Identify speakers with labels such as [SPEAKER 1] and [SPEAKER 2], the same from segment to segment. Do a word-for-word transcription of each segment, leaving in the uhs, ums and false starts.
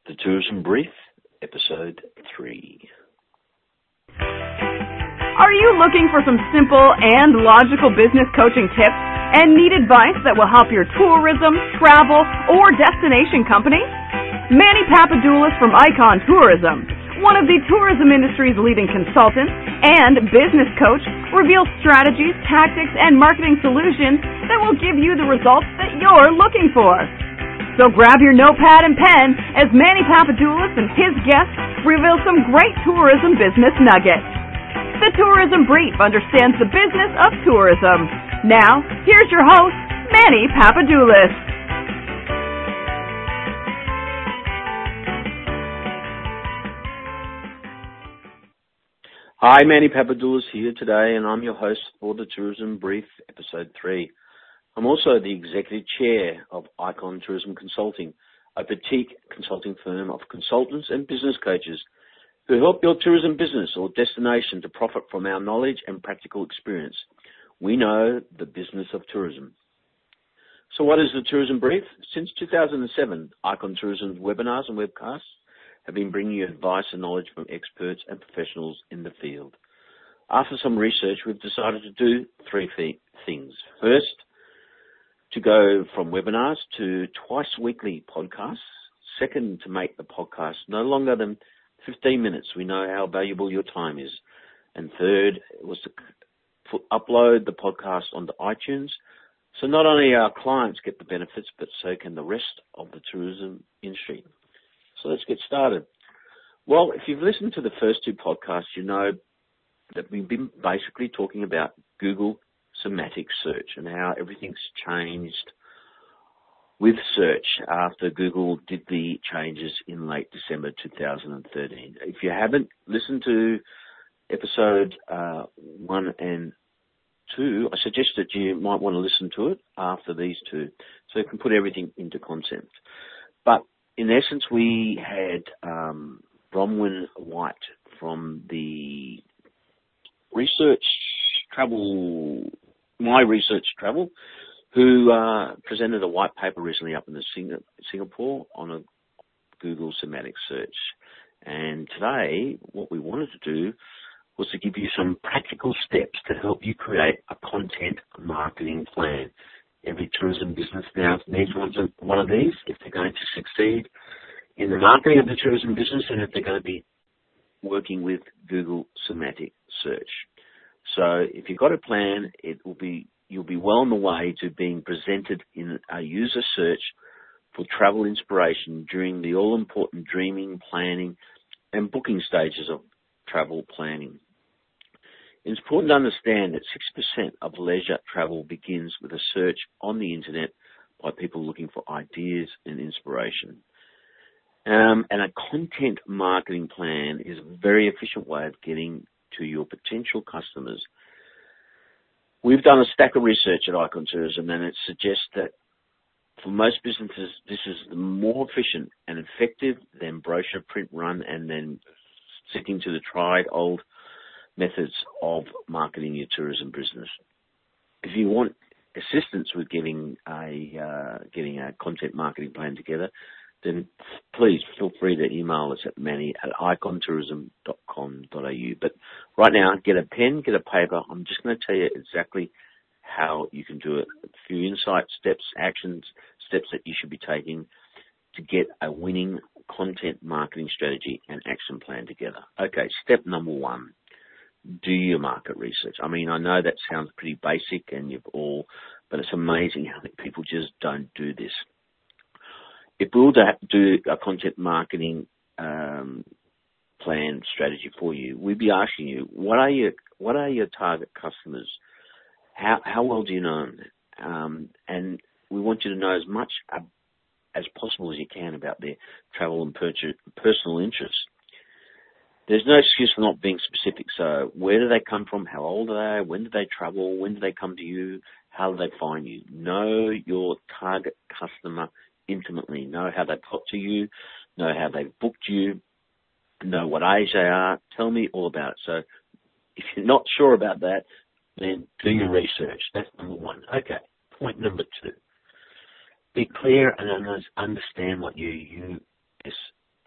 [SPEAKER 1] The Tourism Brief, Episode three.
[SPEAKER 2] Are you looking for some simple and logical business coaching tips and need advice that will help your tourism, travel, or destination company? Manny Papadoulis from Icon Tourism, one of the tourism industry's leading consultants and business coach, reveals strategies, tactics, and marketing solutions that will give you the results that you're looking for. So grab your notepad and pen as Manny Papadoulis and his guests reveal some great tourism business nuggets. The Tourism Brief understands the business of tourism. Now, here's your host, Manny Papadoulis.
[SPEAKER 1] Hi, Manny Papadoulis here today, and I'm your host for the Tourism Brief, Episode three. I'm also the Executive Chair of Icon Tourism Consulting, a boutique consulting firm of consultants and business coaches who help your tourism business or destination to profit from our knowledge and practical experience. We know the business of tourism. So what is the Tourism Brief? Since two thousand seven, Icon Tourism's webinars and webcasts have been bringing you advice and knowledge from experts and professionals in the field. After some research, we've decided to do three things. First, to go from webinars to twice weekly podcasts. Second, to make the podcast no longer than fifteen minutes. We know how valuable your time is. And third was to put, upload the podcast onto iTunes. So not only our clients get the benefits, but so can the rest of the tourism industry. So let's get started. Well, if you've listened to the first two podcasts, you know that we've been basically talking about Google semantic search and how everything's changed with search after Google did the changes in late December two thousand thirteen. If you haven't listened to episode uh, one and two, I suggest that you might want to listen to it after these two so you can put everything into concept. But in essence, we had um, Bronwyn White from the Research Travel, My Research Travel, who uh, presented a white paper recently up in the Sing- Singapore on a Google semantic search. And today, what we wanted to do was to give you some practical steps to help you create a content marketing plan. Every tourism business now needs one of, one of these if they're going to succeed in the marketing of the tourism business and if they're going to be working with Google semantic search. So if you've got a plan, it will be you'll be well on the way to being presented in a user search for travel inspiration during the all-important dreaming, planning, and booking stages of travel planning. It's important to understand that six percent of leisure travel begins with a search on the internet by people looking for ideas and inspiration. Um, and a content marketing plan is a very efficient way of getting to your potential customers. We've done a stack of research at Icon Tourism, and it suggests that for most businesses, this is more efficient and effective than brochure print run and then sticking to the tried old methods of marketing your tourism business. If you want assistance with getting a uh, getting a content marketing plan together, then please feel free to email us at manny at icon tourism dot com dot a u. But right now, get a pen, get a paper. I'm just going to tell you exactly how you can do it. A few insight steps, actions, steps that you should be taking to get a winning content marketing strategy and action plan together. Okay, step number one, do your market research. I mean, I know that sounds pretty basic and you've all, but it's amazing how many people just don't do this. If we were to do a content marketing um, plan strategy for you, we'd be asking you, what are your what are your target customers? How how well do you know them? Um, and we want you to know as much uh, as possible as you can about their travel and per- personal interests. There's no excuse for not being specific. So where do they come from? How old are they? When do they travel? When do they come to you? How do they find you? Know your target customer intimately. Know how they got to you. Know how they booked you. Know what age they are. Tell me all about it. So if you're not sure about that, then do your research. That's number one. Okay. Point number two. Be clear and understand what your U S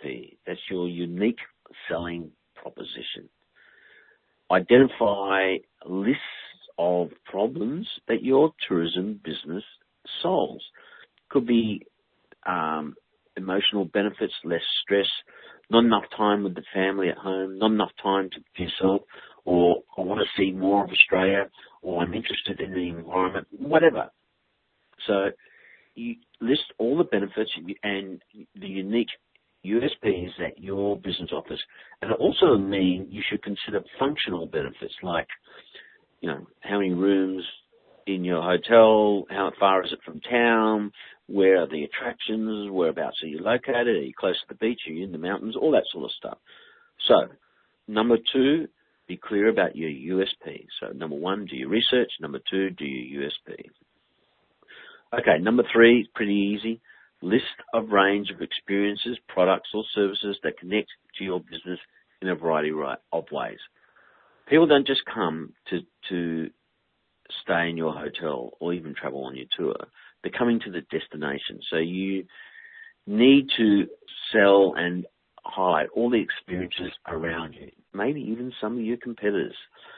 [SPEAKER 1] P. That's your unique selling proposition. Identify lists of problems that your tourism business solves. Could be um, emotional benefits, less stress, not enough time with the family at home, not enough time to for yourself, or I want to see more of Australia, or I'm interested in the environment, whatever. So you list all the benefits and the unique U S Ps that your business offers. And it also means you should consider functional benefits like, you know, how many rooms in your hotel, how far is it from town, where are the attractions, whereabouts are you located, are you close to the beach, are you in the mountains, all that sort of stuff. So, number two, be clear about your U S P. So, number one, do your research. Number two, do your U S P. Okay, number three, pretty easy. List of range of experiences, products or services that connect to your business in a variety of ways. People don't just come to, to stay in your hotel or even travel on your tour. They're coming to the destination. So you need to sell and highlight all the experiences around you, maybe even some of your competitors.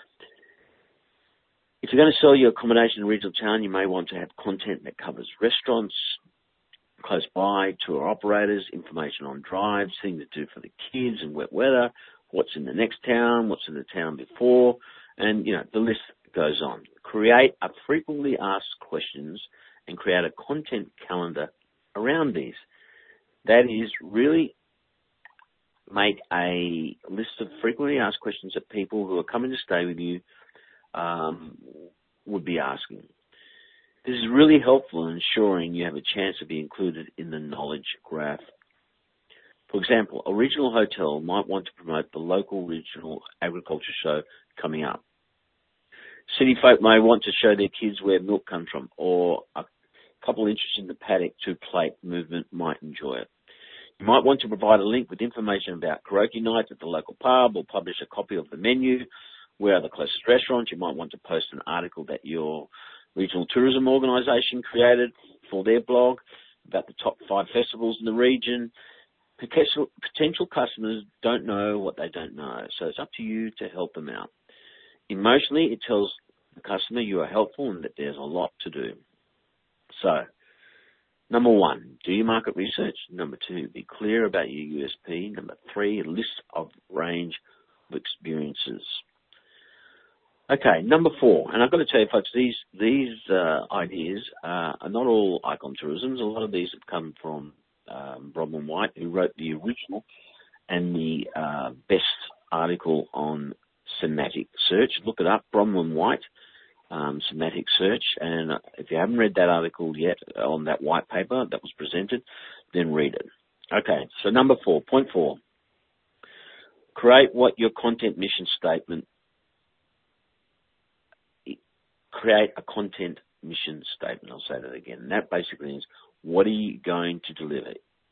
[SPEAKER 1] If you're going to sell your accommodation in a regional town, you may want to have content that covers restaurants close by, tour operators, information on drives, things to do for the kids and wet weather, what's in the next town, what's in the town before, and, you know, the list goes on. Create a frequently asked questions and create a content calendar around these. That is, really make a list of frequently asked questions that people who are coming to stay with you um, would be asking. This is really helpful in ensuring you have a chance to be included in the knowledge graph. For example, a regional hotel might want to promote the local regional agriculture show coming up. City folk may want to show their kids where milk comes from, or a couple interested in the paddock to plate movement might enjoy it. You might want to provide a link with information about karaoke nights at the local pub, or publish a copy of the menu. Where are the closest restaurants? You might want to post an article that your regional tourism organisation created for their blog about the top five festivals in the region. Potential, potential customers don't know what they don't know, so it's up to you to help them out. Emotionally, it tells the customer you are helpful and that there's a lot to do. So, number one, do your market research. Number two, be clear about your U S P. Number three, a list of range of experiences. Okay, number four, and I've got to tell you, folks, these these uh, ideas uh, are not all Icon Tourisms. A lot of these have come from um, Bronwyn White, who wrote the original and the uh, best article on semantic search. Look it up, Bronwyn White, um, semantic search. And if you haven't read that article yet on that white paper that was presented, then read it. Okay, so number four, point four, create what your content mission statement Create a content mission statement. I'll say that again. And that basically means, what are you going to deliver?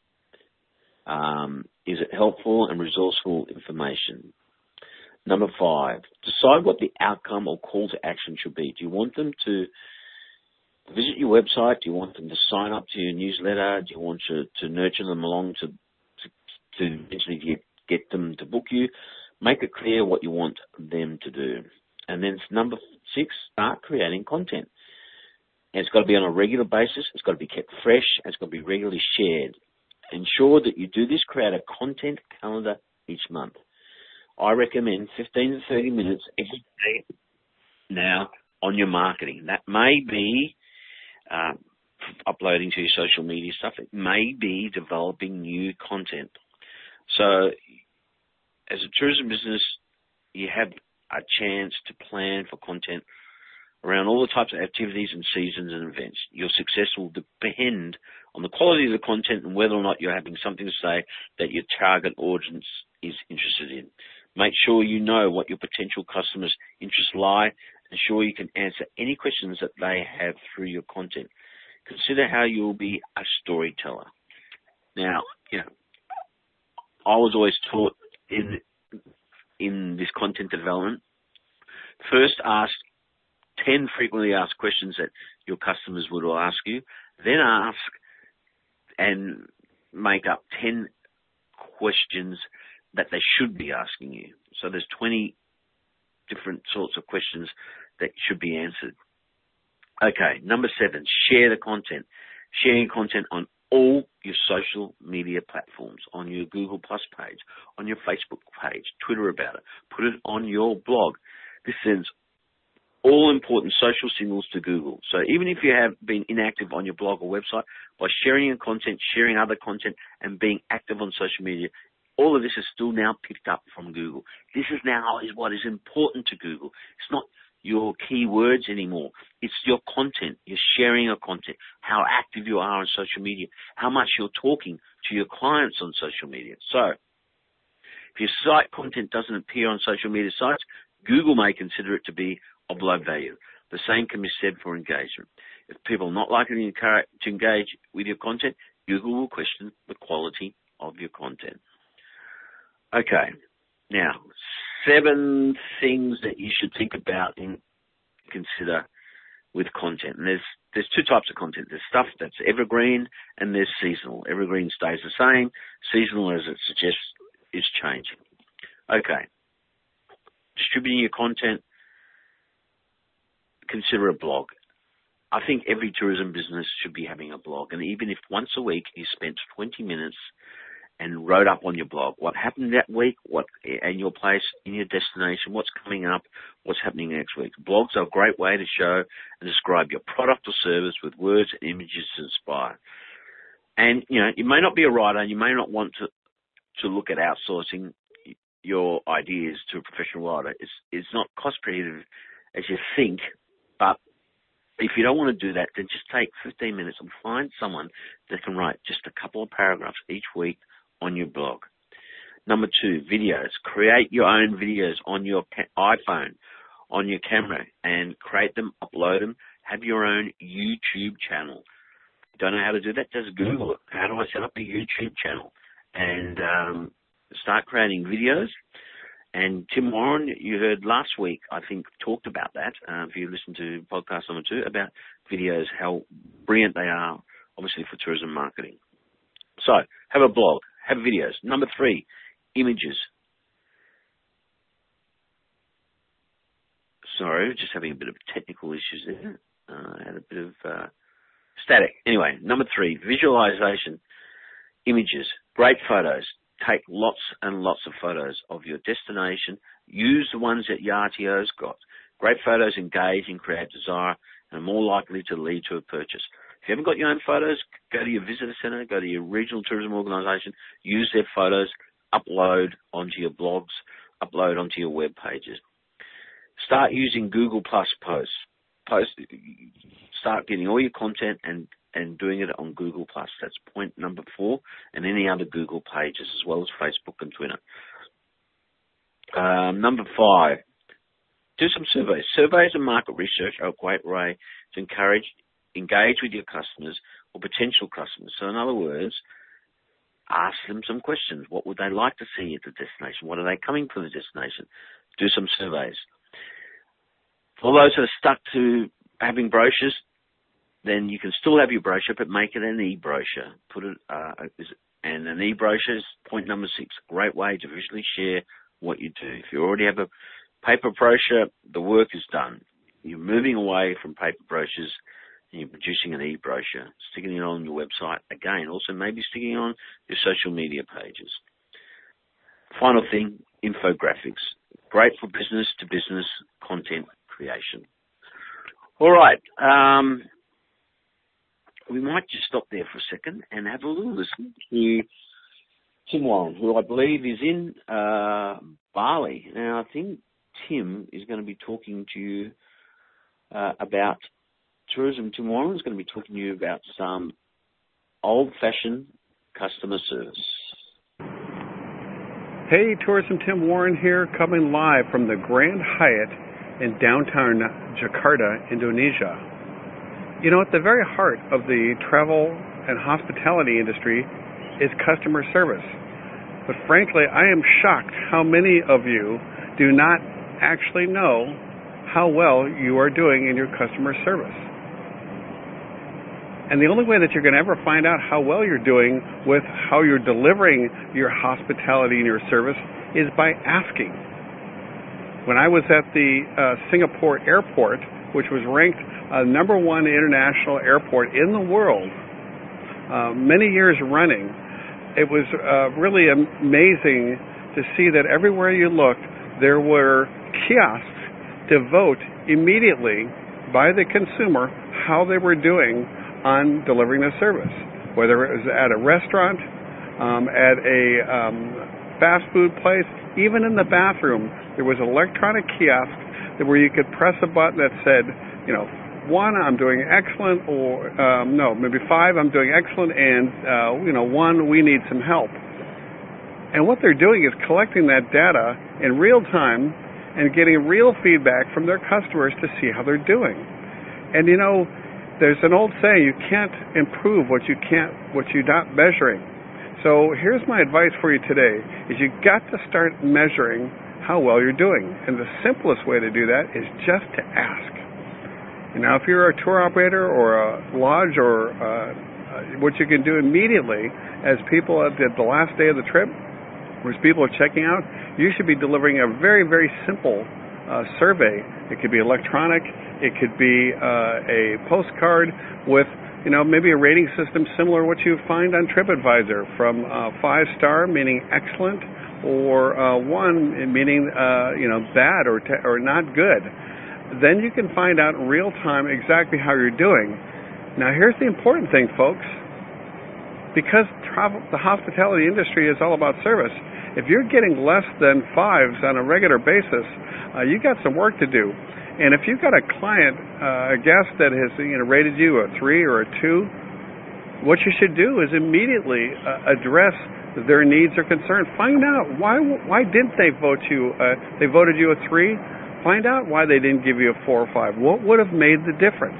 [SPEAKER 1] Um, is it helpful and resourceful information? Number five, decide what the outcome or call to action should be. Do you want them to visit your website? Do you want them to sign up to your newsletter? Do you want to, to nurture them along to, to, to eventually get, get them to book you? Make it clear what you want them to do. And then number six, start creating content. And it's got to be on a regular basis. It's got to be kept fresh. And it's got to be regularly shared. Ensure that you do this. Create a content calendar each month. I recommend fifteen to thirty minutes every day now on your marketing. That may be uh, uploading to your social media stuff. It may be developing new content. So as a tourism business, you have a chance to plan for content around all the types of activities and seasons and events. Your success will depend on the quality of the content and whether or not you're having something to say that your target audience is interested in. Make sure you know what your potential customers' interests lie. Ensure you can answer any questions that they have through your content. Consider how you will be a storyteller. Now, you know, I was always taught in in this content development, first ask ten frequently asked questions that your customers would ask you, then ask and make up ten questions that they should be asking you. So there's twenty different sorts of questions that should be answered. Okay, number seven, share the content. Sharing content on all your social media platforms, on your Google Plus page, on your Facebook page, Twitter about it. Put it on your blog. This sends all important social signals to Google. So even if you have been inactive on your blog or website, by sharing your content, sharing other content, and being active on social media, all of this is still now picked up from Google. This is now is what is important to Google. It's not your keywords anymore. It's your content. You're sharing your content, how active you are on social media, how much you're talking to your clients on social media. So if your site content doesn't appear on social media sites, Google may consider it to be of low value. The same can be said for engagement. If people are not likely to engage with your content, Google will question the quality of your content. Okay, now, seven things that you should think about and consider with content. And there's there's two types of content. There's stuff that's evergreen and there's seasonal. Evergreen stays the same. Seasonal, as it suggests, is changing. Okay, distributing your content, consider a blog. I think every tourism business should be having a blog. And even if once a week you spent twenty minutes and wrote up on your blog what happened that week, what in your place, in your destination, what's coming up, what's happening next week. Blogs are a great way to show and describe your product or service with words and images to inspire. And, you know, you may not be a writer, you may not want to, to look at outsourcing your ideas to a professional writer. It's, it's not cost prohibitive as you think, but if you don't want to do that, then just take fifteen minutes and find someone that can write just a couple of paragraphs each week on your blog. Number two, videos. Create your own videos on your iPhone, on your camera, and create them, upload them. Have your own YouTube channel. Don't know how to do that? Just Google it. How do I set up a YouTube channel? And um, start creating videos. And Tim Warren, you heard last week, I think, talked about that. Uh, if you listen to podcast number two, about videos, how brilliant they are, obviously, for tourism marketing. So, have a blog, have videos. Number three, images. Sorry, just having a bit of technical issues there. Uh, I had a bit of uh, static. Anyway, number three, visualization. Images, great photos. Take lots and lots of photos of your destination. Use the ones that Yartio's got. Great photos engage and create desire and are more likely to lead to a purchase. If you haven't got your own photos, go to your visitor center, go to your regional tourism organization, use their photos, upload onto your blogs, upload onto your web pages. Start using Google Plus posts. Post, start getting all your content and and doing it on Google Plus. That's point number four, and any other Google pages as well as Facebook and Twitter. Um, number five, do some surveys. Surveys and market research are a great way to encourage, engage with your customers or potential customers. So in other words, ask them some questions. What would they like to see at the destination? What are they coming for the destination? Do some surveys. For those that are stuck to having brochures, then you can still have your brochure, but make it an e-brochure. Put it, uh, and an e-brochure is point number six. Great way to visually share what you do. If you already have a paper brochure, the work is done. You're moving away from paper brochures and you're producing an e-brochure, sticking it on your website. Again, also maybe sticking it on your social media pages. Final thing, infographics. Great for business to business content creation. All right. Um, we might just stop there for a second and have a little listen to Tim Warren, who I believe is in uh, Bali. Now, I think Tim is going to be talking to you uh, about tourism. Tim Warren is going to be talking to you about some old-fashioned customer service.
[SPEAKER 3] Hey, Tourism Tim Warren here, coming live from the Grand Hyatt in downtown Jakarta, Indonesia. You know, at the very heart of the travel and hospitality industry is customer service. But frankly, I am shocked how many of you do not actually know how well you are doing in your customer service. And the only way that you're going to ever find out how well you're doing with how you're delivering your hospitality and your service is by asking. When I was at the uh, Singapore airport, which was ranked uh, number one international airport in the world uh, many years running, it was uh, really amazing to see that everywhere you looked, there were kiosks to vote immediately by the consumer how they were doing on delivering the service, whether it was at a restaurant, um, at a um, fast food place, even in the bathroom, there was an electronic kiosk where you could press a button that said, you know, one, I'm doing excellent, or um, no, maybe five, I'm doing excellent, and uh, you know, one, we need some help. And what they're doing is collecting that data in real time and getting real feedback from their customers to see how they're doing. And you know, there's an old saying, you can't improve what you can't, what you're not measuring. So here's my advice for you today, is you've got to start measuring how well you're doing. And the simplest way to do that is just to ask. And now if you're a tour operator or a lodge, or uh, what you can do immediately as people at the, the last day of the trip, as people are checking out, you should be delivering a very, very simple uh, survey. It could be electronic. It could be uh, a postcard with, you know, maybe a rating system similar to what you find on TripAdvisor, from uh, five star, meaning excellent, or uh, one, meaning, uh, you know, bad or, te- or not good. Then you can find out in real time exactly how you're doing. Now, here's the important thing, folks. Because travel, the hospitality industry is all about service, if you're getting less than fives on a regular basis, uh, you got some work to do. And if you've got a client, uh, a guest that has, you know, rated you a three or a two, what you should do is immediately uh, address their needs or concerns. Find out why why didn't they vote you? Uh, they voted you a three. Find out why they didn't give you a four or five. What would have made the difference?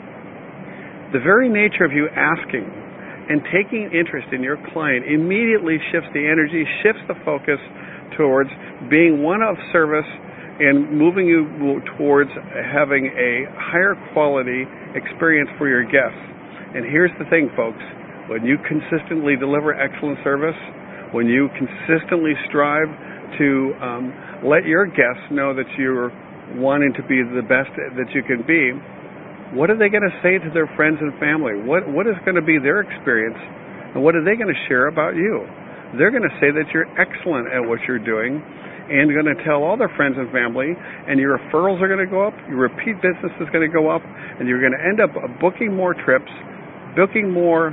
[SPEAKER 3] The very nature of you asking and taking interest in your client immediately shifts the energy, shifts the focus towards being one of service and moving you towards having a higher quality experience for your guests. And here's the thing, folks. When you consistently deliver excellent service, when you consistently strive to um, let your guests know that you're wanting to be the best that you can be, what are they going to say to their friends and family? What What is going to be their experience? And what are they going to share about you? They're going to say that you're excellent at what you're doing, and going to tell all their friends and family, and your referrals are going to go up, your repeat business is going to go up, and you're going to end up booking more trips, booking more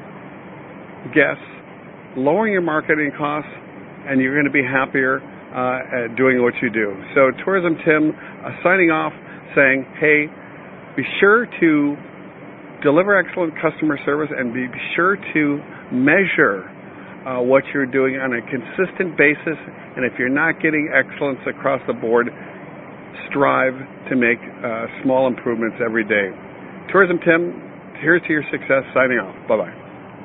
[SPEAKER 3] guests, lowering your marketing costs, and you're going to be happier uh, at doing what you do. So Tourism Tim uh, signing off saying, hey, be sure to deliver excellent customer service and be sure to measure Uh, what you're doing on a consistent basis, and if you're not getting excellence across the board, strive to make uh, small improvements every day. Tourism Tim, here's to your success, signing off. Bye-bye.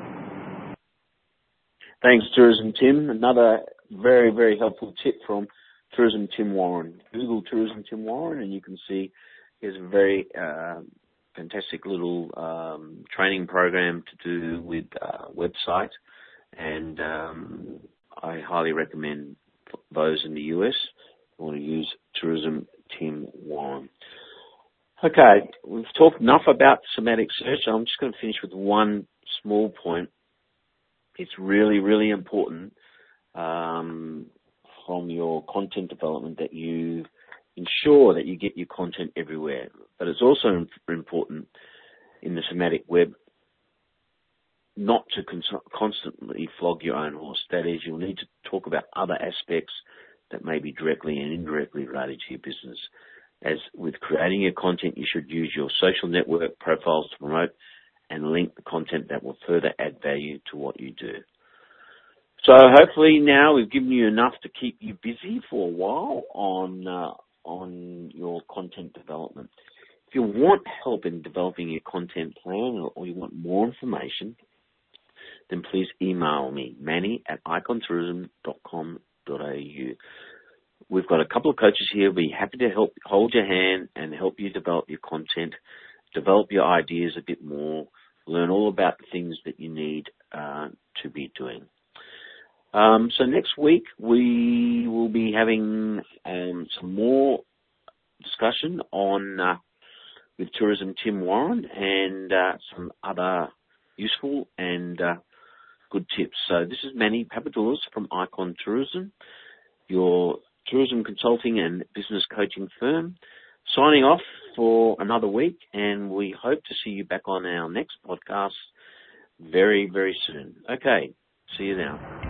[SPEAKER 1] Thanks, Tourism Tim. Another very, very helpful tip from Tourism Tim Warren. Google Tourism Tim Warren, and you can see his very uh, fantastic little um, training program to do with uh, website. And um, I highly recommend those in the U S who want to use Tourism Tim Warren. Okay, we've talked enough about semantic search. I'm just going to finish with one small point. It's really, really important um, from your content development that you ensure that you get your content everywhere. But it's also important in the semantic web not to con- constantly flog your own horse. That is, you'll need to talk about other aspects that may be directly and indirectly related to your business. As with creating your content, you should use your social network profiles to promote and link the content that will further add value to what you do. So hopefully now we've given you enough to keep you busy for a while on uh, on your content development. If you want help in developing your content plan, or, or you want more information, then please email me, Manny at icon tourism dot com dot a u. We've got a couple of coaches here. We'll be happy to help hold your hand and help you develop your content, develop your ideas a bit more, learn all about the things that you need uh, to be doing. Um, so next week we will be having um, some more discussion on uh, with Tourism Tim Warren and uh, some other useful and uh, good tips. So this is Manny Papadoulis from Icon Tourism, your tourism consulting and business coaching firm, signing off for another week, and we hope to see you back on our next podcast very, very soon. Okay, see you now.